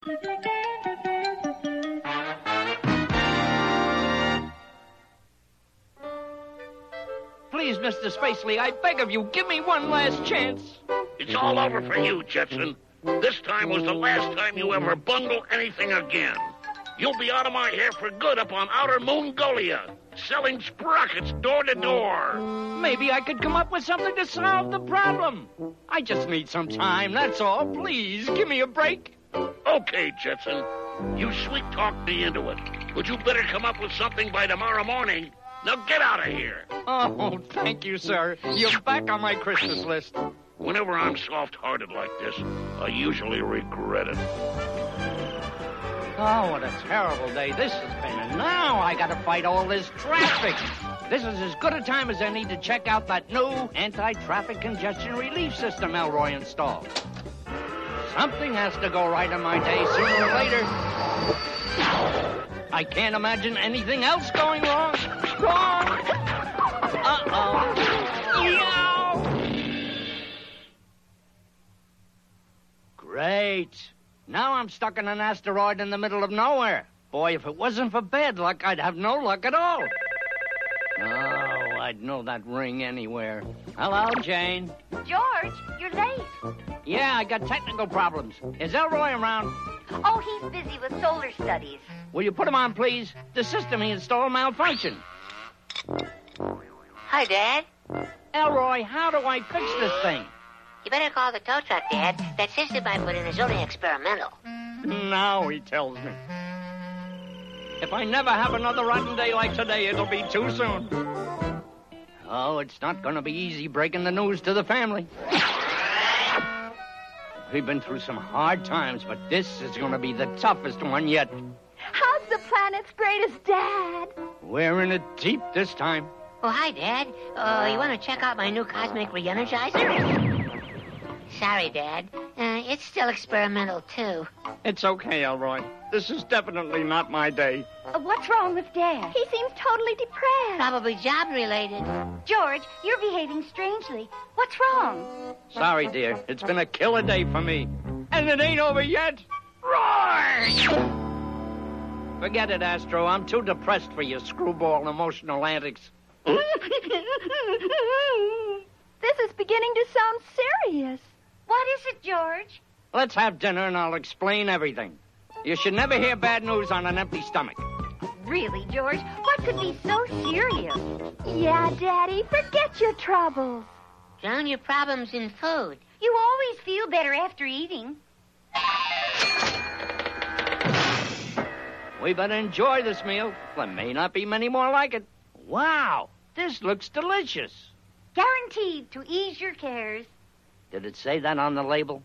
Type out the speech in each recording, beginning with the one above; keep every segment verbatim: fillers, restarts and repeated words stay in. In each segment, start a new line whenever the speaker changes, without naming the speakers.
Please, Mister Spacely, I beg of you, give me one last chance.
It's all over for you, Jetson. This time was the last time you ever bungle anything again. You'll be out of my hair for good up on Outer Moongolia, selling sprockets door to door.
Maybe I could come up with something to solve the problem. I just need some time, that's all. Please, give me a break.
Okay, Jetson. You sweet-talked me into it. But you better come up with something by tomorrow morning. Now get out of here.
Oh, thank you, sir. You're back on my Christmas list.
Whenever I'm soft-hearted like this, I usually regret it.
Oh, what a terrible day this has been. And now I gotta fight all this traffic. This is as good a time as I need to check out that new anti-traffic congestion relief system Elroy installed. Something has to go right in my day sooner or later. I can't imagine anything else going wrong. Wrong! Uh-oh. Yow! Great. Now I'm stuck in an asteroid in the middle of nowhere. Boy, if it wasn't for bad luck, I'd have no luck at all. Oh, I'd know that ring anywhere. Hello, Jane.
George, you're late.
Yeah, I got technical problems. Is Elroy around?
Oh, he's busy with solar studies.
Will you put him on, please? The system he installed malfunctioned.
Hi, Dad.
Elroy, how do I fix this thing?
You better call the tow truck, Dad. That system I put in is only experimental.
Now he tells me. If I never have another rotten day like today, it'll be too soon. Oh, it's not going to be easy breaking the news to the family. We've been through some hard times, but this is going to be the toughest one yet.
How's the planet's greatest dad?
We're in it deep this time.
Oh, hi, Dad. Uh, you want to check out my new cosmic re-energizer? Sorry, Dad. Uh, it's still experimental, too.
It's okay, Elroy. This is definitely not my day.
Uh, what's wrong with Dad? He seems totally depressed.
Probably job-related.
George, you're behaving strangely. What's wrong?
Sorry, dear. It's been a killer day for me. And it ain't over yet.
Roar!
Forget it, Astro. I'm too depressed for your screwball emotional antics.
This is beginning to sound serious. What is it, George?
Let's have dinner and I'll explain everything. You should never hear bad news on an empty stomach.
Really, George? What could be so serious? Yeah, Daddy, forget your troubles.
Drown your problems in food.
You always feel better after eating.
We better enjoy this meal. There may not be many more like it. Wow, this looks delicious.
Guaranteed to ease your cares.
Did it say that on the label?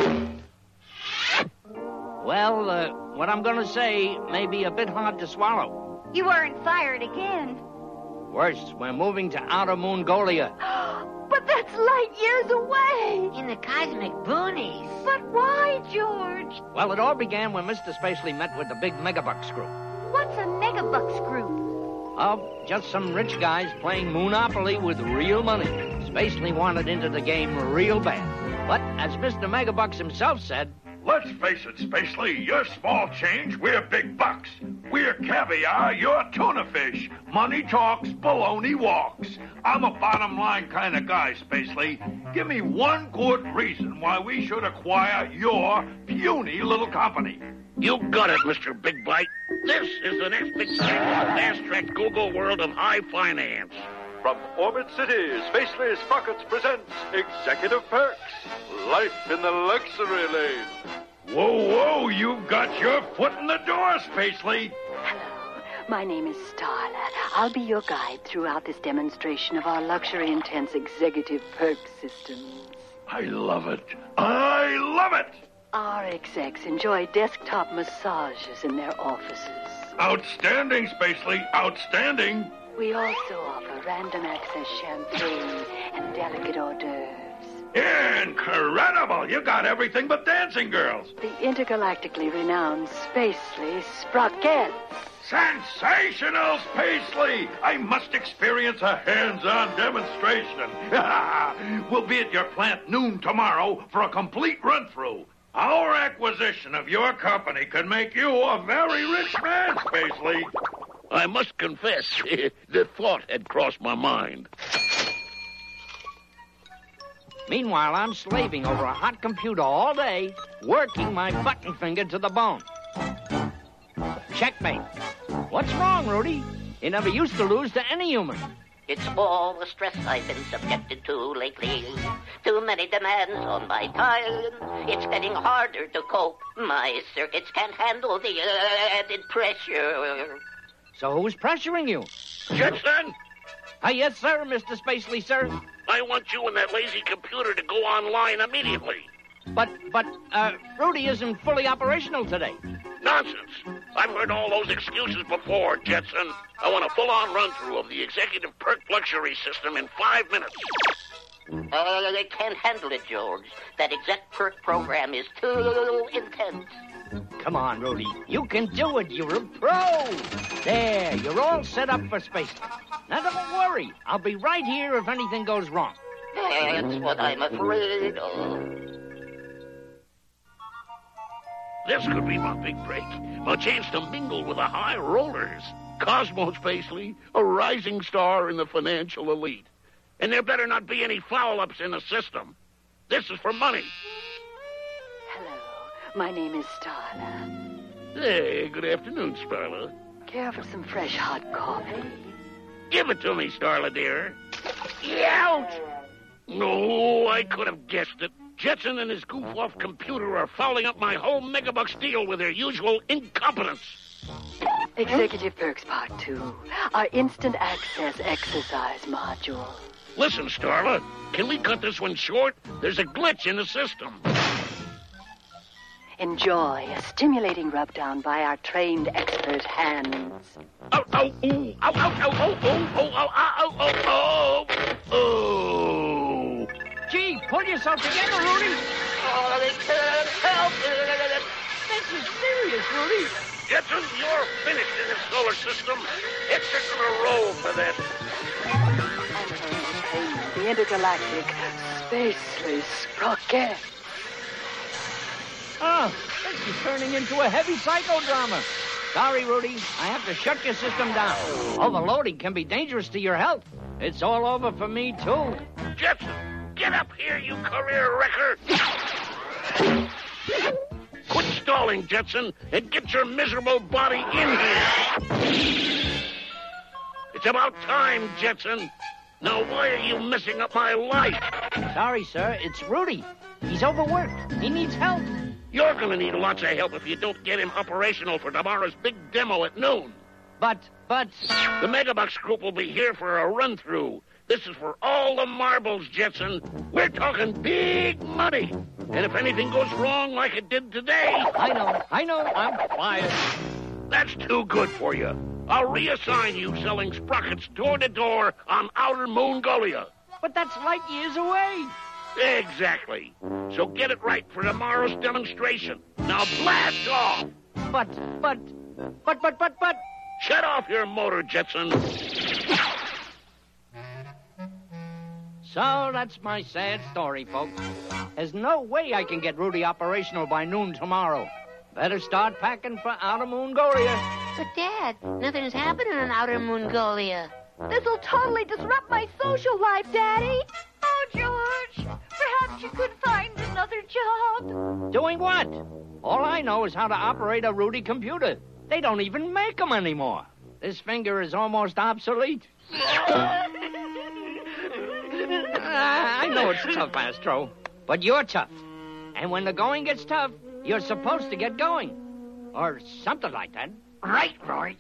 Well, uh, what I'm going to say may be a bit hard to swallow.
You weren't fired again.
Worse, we're moving to Outer Moongolia.
But that's light years away.
In the cosmic boonies.
But why, George?
Well, it all began when Mister Spacely met with the big Megabucks group.
What's a Megabucks group?
Oh, just some rich guys playing Monopoly with real money. Spacely wanted into the game real bad. But as Mister Megabucks himself said...
Let's face it, Spacely, you're small change, we're big bucks. We're caviar, you're tuna fish. Money talks, baloney walks. I'm a bottom line kind of guy, Spacely. Give me one good reason why we should acquire your puny little company.
You got it, Mister Big Bite. This is the next big thing in the fast-track Google world of high finance.
From Orbit City, Spacely Sprockets presents Executive Perks. Life in the luxury lane.
Whoa, whoa, you've got your foot in the door, Spacely.
Hello, my name is Starla. I'll be your guide throughout this demonstration of our luxury-intense Executive Perk systems.
I love it. I love it.
Our execs enjoy desktop massages in their offices.
Outstanding, Spacely, outstanding.
We also offer random access champagne and delicate hors d'oeuvres.
Incredible! You got everything but dancing girls.
The intergalactically renowned Spacely Sprockets.
Sensational, Spacely! I must experience a hands-on demonstration. We'll be at your plant noon tomorrow for a complete run-through. Our acquisition of your company could make you a very rich man, Spacely.
I must confess, the thought had crossed my mind.
Meanwhile, I'm slaving over a hot computer all day, working my button finger to the bone. Checkmate. What's wrong, Rudy? You never used to lose to any human.
It's all the stress I've been subjected to lately. Too many demands on my time. It's getting harder to cope. My circuits can't handle the added pressure.
So who's pressuring you?
Jetson,
Ah, yes, sir, Mister Spacely, sir.
I want you and that lazy computer to go online immediately.
But, but, uh, Rudy isn't fully operational today.
Nonsense. I've heard all those excuses before, Jetson. I want a full-on run-through of the executive perk luxury system in five minutes.
Uh, I can't handle it, George. That exec perk program is too intense.
Come on, Rudy. You can do it. You're a pro. There, you're all set up for space. Now, don't worry. I'll be right here if anything goes wrong.
That's what I'm afraid of.
This could be my big break. My chance to mingle with the high rollers. Cosmos Spacely, a rising star in the financial elite. And there better not be any foul-ups in the system. This is for money.
Hello, my name is Starla.
Hey, good afternoon, Starla.
Care for some fresh hot coffee?
Give it to me, Starla, dear. Ouch! No, I could have guessed it. Jetson and his goof-off computer are fouling up my whole megabucks deal with their usual incompetence.
Executive Perks Part two, our instant access exercise module.
Listen, Starla, can we cut this one short? There's a glitch in the system.
Enjoy a stimulating rub-down by our trained expert hands.
Oh, oh, ooh, ow, ow, ow, oh, oh, oh, oh, oh, oh, oh, oh.
Gee, pull yourself together, Rudy.
Oh, they can't help it.
This is serious, Rudy.
Jetson, you're finished in the solar system. It's just gonna roll for this.
And the intergalactic Spacely Sprocket.
Oh, this is turning into a heavy psychodrama. Sorry, Rudy. I have to shut your system down. Overloading can be dangerous to your health. It's all over for me, too.
Jetson, get up here, you career wrecker. Quit stalling, Jetson, and get your miserable body in here. It's about time, Jetson. Now, why are you messing up my life?
Sorry, sir. It's Rudy. He's overworked. He needs help.
You're going to need lots of help if you don't get him operational for tomorrow's big demo at noon.
But, but...
The Megabucks group will be here for a run-through. This is for all the marbles, Jetson. We're talking big money. And if anything goes wrong like it did today...
I know, I know. I'm fired.
That's too good for you. I'll reassign you selling sprockets door-to-door on Outer Moongolia.
But that's light years away.
Exactly. So get it right for tomorrow's demonstration. Now blast off.
But, but, but, but, but, but...
Shut off your motor, Jetson.
So that's my sad story, folks. There's no way I can get Rudy operational by noon tomorrow. Better start packing for Outer Moongolia.
But, Dad, nothing's happening in Outer Moongolia.
This'll totally disrupt my social life, Daddy. Oh, George, perhaps you could find another job.
Doing what? All I know is how to operate a Rudy computer. They don't even make them anymore. This finger is almost obsolete. uh, I know it's tough, Astro, but you're tough. And when the going gets tough, you're supposed to get going. Or something like that.
Right, Roy.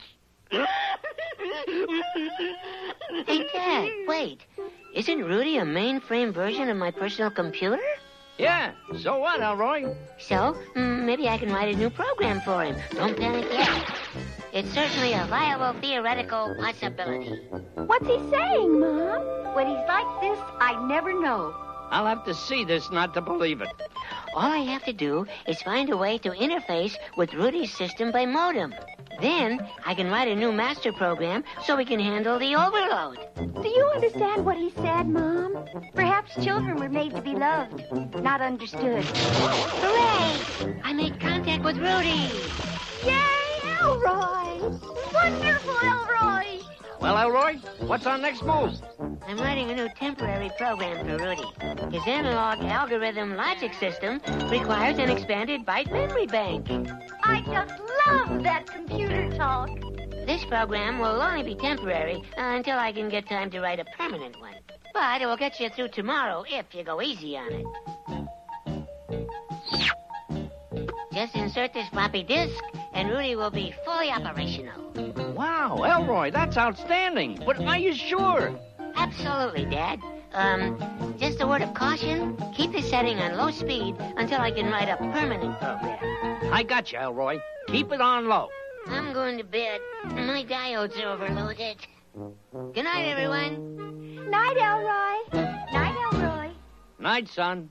Hey, Dad, wait. Isn't Rudy a mainframe version of my personal computer?
Yeah, so what, Elroy?
So, mm, maybe I can write a new program for him. Don't panic yet. It's certainly a viable theoretical possibility.
What's he saying, Mom? When he's like this, I never know.
I'll have to see this not to believe it.
All I have to do is find a way to interface with Rudy's system by modem. Then I can write a new master program so we can handle the overload.
Do you understand what he said, Mom? Perhaps children were made to be loved, not understood.
Hooray! I made contact with Rudy.
Yay, Elroy! Wonderful, Elroy!
Well, Elroy, what's our next move?
I'm writing a new temporary program for Rudy. His analog algorithm logic system requires an expanded byte memory bank.
I just love that computer talk.
This program will only be temporary uh, until I can get time to write a permanent one. But it will get you through tomorrow if you go easy on it. Just insert this floppy disk, and Rudy will be fully operational.
Wow, Elroy, that's outstanding. But are you sure?
Absolutely, Dad. Um, just a word of caution. Keep the setting on low speed until I can write a permanent program.
I got you, Elroy. Keep it on low.
I'm going to bed. My diodes are overloaded. Good night, everyone.
Night, Elroy. Night, Elroy.
Night, son.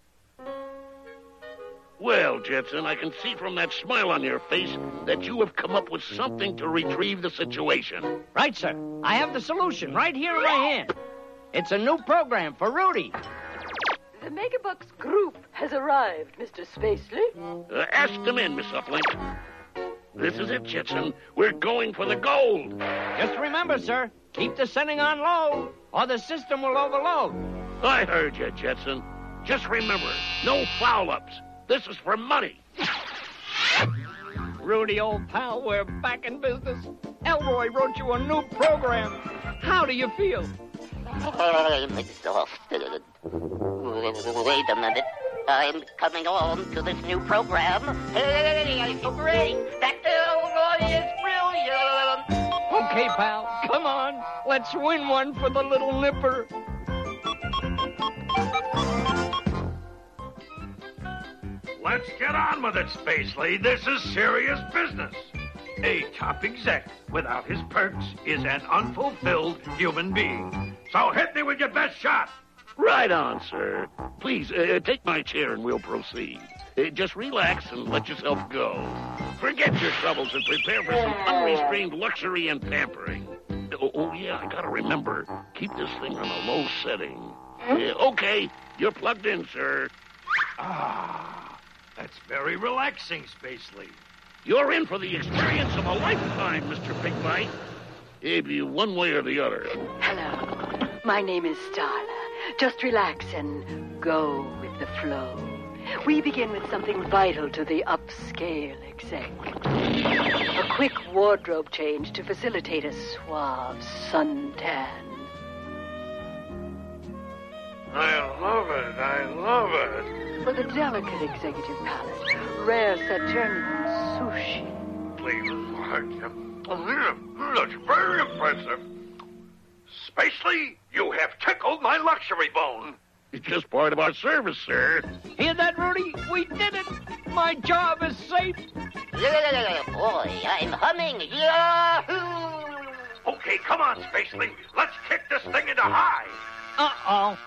Well, Jetson, I can see from that smile on your face that you have come up with something to retrieve the situation.
Right, sir. I have the solution right here in my hand. It's a new program for Rudy.
The Megabucks group has arrived, Mister Spacely.
Uh, ask them in, Miss Uplink. This is it, Jetson. We're going for the gold.
Just remember, sir, keep the setting on low, or the system will overload.
I heard you, Jetson. Just remember, no foul-ups. This is for money.
Rudy, old pal, we're back in business. Elroy wrote you a new program. How do you feel?
I'm exhausted. Wait a minute. I'm coming on to this new program. Hey, I feel great. That Elroy is brilliant.
Okay, pal, come on. Let's win one for the little nipper.
Let's get on with it, Spacely. This is serious business. A top exec without his perks is an unfulfilled human being. So hit me with your best shot.
Right on, sir. Please, uh, take my chair and we'll proceed. Uh, just relax and let yourself go. Forget your troubles and prepare for some unrestrained luxury and pampering. Oh, oh yeah, I gotta remember. Keep this thing on a low setting. Uh, okay, you're plugged in, sir.
Ah, that's very relaxing, Spacely.
You're in for the experience of a lifetime, Mister Big Bite. Maybe one way or the other.
Hello. My name is Starla. Just relax and go with the flow. We begin with something vital to the upscale exec. A quick wardrobe change to facilitate a suave suntan.
I love it. I love it.
For the delicate executive palate, rare Saturnian sushi.
Please, that's very impressive. Spacely, you have tickled my luxury bone.
It's just part of our service, sir.
Hear that, Rudy? We did it. My job is safe.
Boy, I'm humming. Yahoo!
Okay, come on, Spacely. Let's kick this thing into high.
Uh-oh.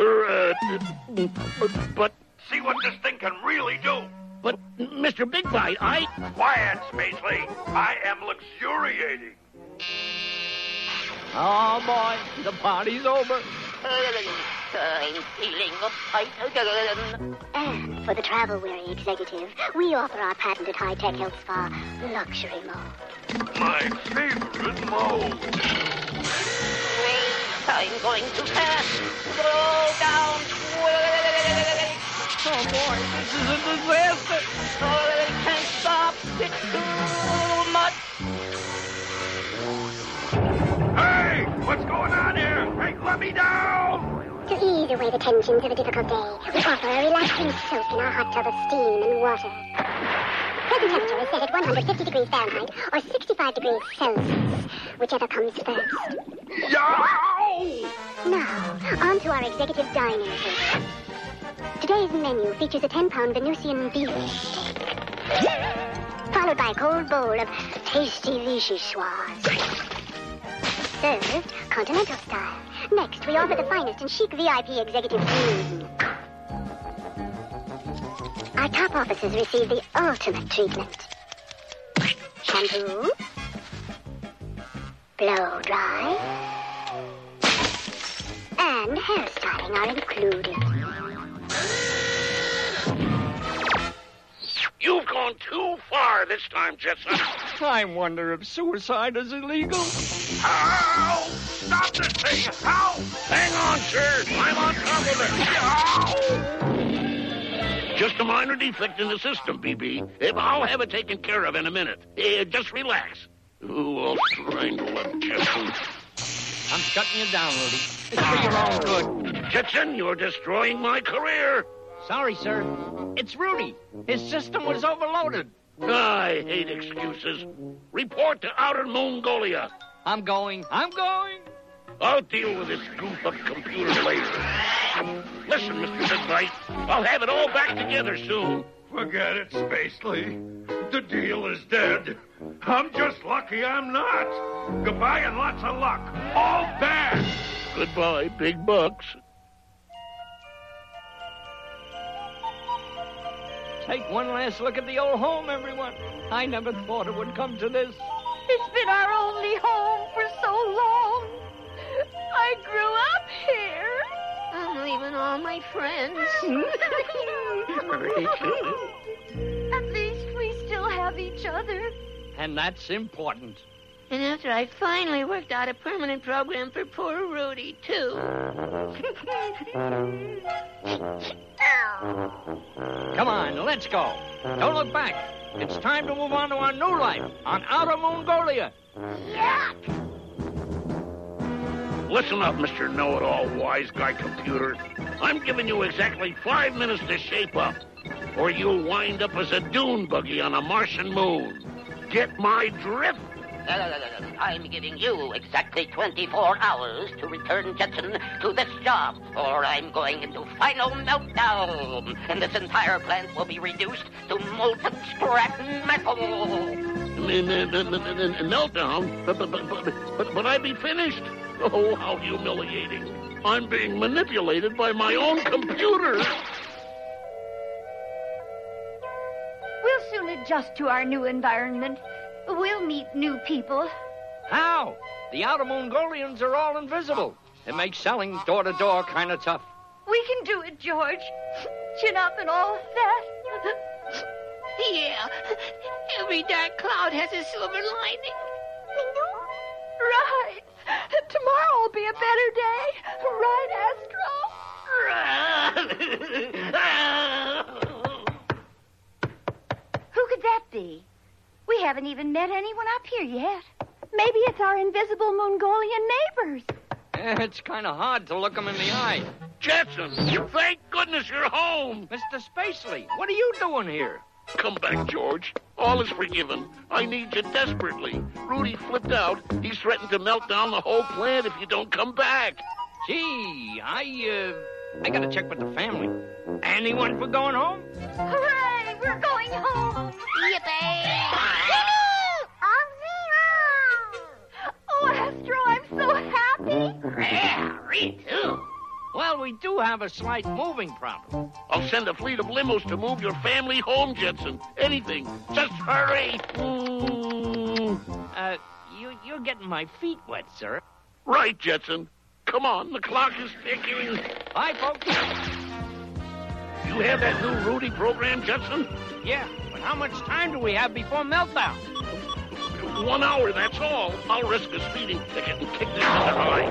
Uh, but,
See what this thing can really do.
but, Mister Big Bite, I...
Quiet, Spacely. I am luxuriating.
Oh, boy, the party's over.
I'm feeling uptight again.
And for the travel-weary executive, we offer our patented high-tech health spa, Luxury Mode.
My favorite mode.
I'm going too fast. Go down.
Oh, boy, this is a disaster.
Oh, I can't stop. It's too much.
Hey, what's going on here? Hey, let me down.
To ease away the tensions of a difficult day, we offer a relaxing soak in our hot tub of steam and water. Present temperature is set at one hundred fifty degrees Fahrenheit or sixty-five degrees Celsius, whichever comes first.
Yow!
Now, on to our executive dining table. Today's menu features a ten-pound Venusian beef steak, followed by a cold bowl of tasty vichyssoise. Served continental style. Next, we offer the finest and chic V I P executive room. Our top officers receive the ultimate treatment. Shampoo. Blow dry. And hairstyling are included.
You've gone too far this time, Jetson.
I wonder if suicide is illegal.
Ow! Stop this thing! Ow!
Hang on, sir. I'm on top of it. Ow! Just a minor defect in the system, B B. If I'll have it taken care of in a minute. Uh, just relax. Ooh, I'll strangle him, Jetson.
I'm shutting you down, Rudy. It's for your own good.
Jetson, you're destroying my career.
Sorry, sir. It's Rudy. His system was overloaded.
I hate excuses. Report to Outer Mongolia.
I'm going. I'm going.
I'll deal with this goof-up computer later. Listen, Mister Big I'll have it all back together soon.
Forget it, Spacely. The deal is dead. I'm just lucky I'm not. Goodbye and lots of luck. All bad.
Goodbye, big bucks.
Take one last look at the old home, everyone. I never thought it would come to this.
It's been our only home for so long. I grew up here.
I'm leaving all my friends.
At least we still have each other.
And that's important.
And after I finally worked out a permanent program for poor Rudy, too.
Come on, let's go. Don't look back. It's time to move on to our new life on Outer Mongolia.
Listen up, Mister Know-It-All Wise Guy Computer. I'm giving you exactly five minutes to shape up, or you'll wind up as a dune buggy on a Martian moon. Get my drift?
I'm giving you exactly twenty-four hours to return Jetson to this job, or I'm going into final meltdown, and this entire plant will be reduced to molten scrap metal.
Meltdown? But, but, but, but, but I'd be finished. Oh, how humiliating. I'm being manipulated by my own computer.
We'll soon adjust to our new environment. We'll meet new people.
How? The Outer Mongolians are all invisible. It makes selling door to door kind of tough.
We can do it, George. Chin up and all that.
Yeah, every dark cloud has a silver lining.
Right. Tomorrow will be a better day. Right, Astro? Who could that be? We haven't even met anyone up here yet. Maybe it's our invisible Mongolian neighbors.
It's kind of hard to look them in the eye.
Jetson, thank goodness you're home.
Mister Spacely, what are you doing here?
Come back, George. All is forgiven. I need you desperately. Rudy flipped out. He's threatened to melt down the whole plant if you don't come back.
Gee, I, uh, I gotta check with the family. Anyone for going home?
Hooray! We're going home!
Yippee!
Oh, Astro, I'm so happy.
Yeah, me too.
Well, we do have a slight moving problem.
I'll send a fleet of limos to move your family home, Jetson. Anything. Just hurry. Mm.
Uh, you, you're getting my feet wet, sir.
Right, Jetson. Come on, the clock is ticking.
Bye, folks.
You have that new Rudy program, Jetson?
Yeah, but how much time do we have before meltdown?
One hour, that's all. I'll risk a speeding ticket and kick this in the eye.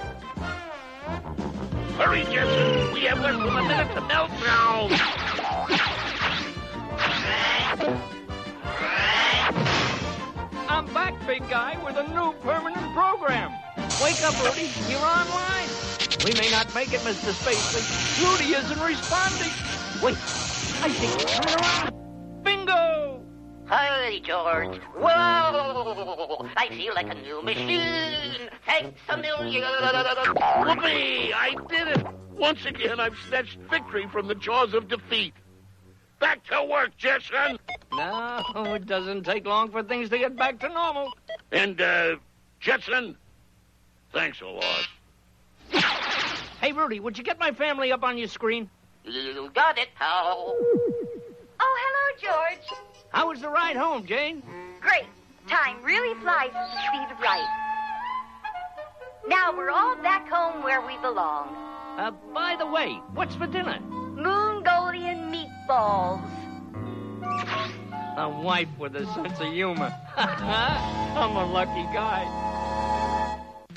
Hurry, Jetson. We have less than a minute to melt down.
I'm back, big guy, with a new permanent program. Wake up, Rudy. You're online. We may not make it, Mister Spacely. Rudy isn't responding. Wait, I think he's coming around. Bingo!
Hi, George. Whoa! I feel like a new machine. Thanks a million.
Whoopee! I did it. Once again, I've snatched victory from the jaws of defeat. Back to work, Jetson.
No, it doesn't take long for things to get back to normal.
And, uh, Jetson, thanks a lot.
Hey, Rudy, would you get my family up on your screen?
You got it, pal.
Oh, hello, George.
How was the ride home, Jane?
Great. Time really flies at the speed of light. Now we're all back home where we belong.
Uh, by the way, what's for dinner?
Mongolian meatballs.
A wife with a sense of humor. I'm a lucky guy.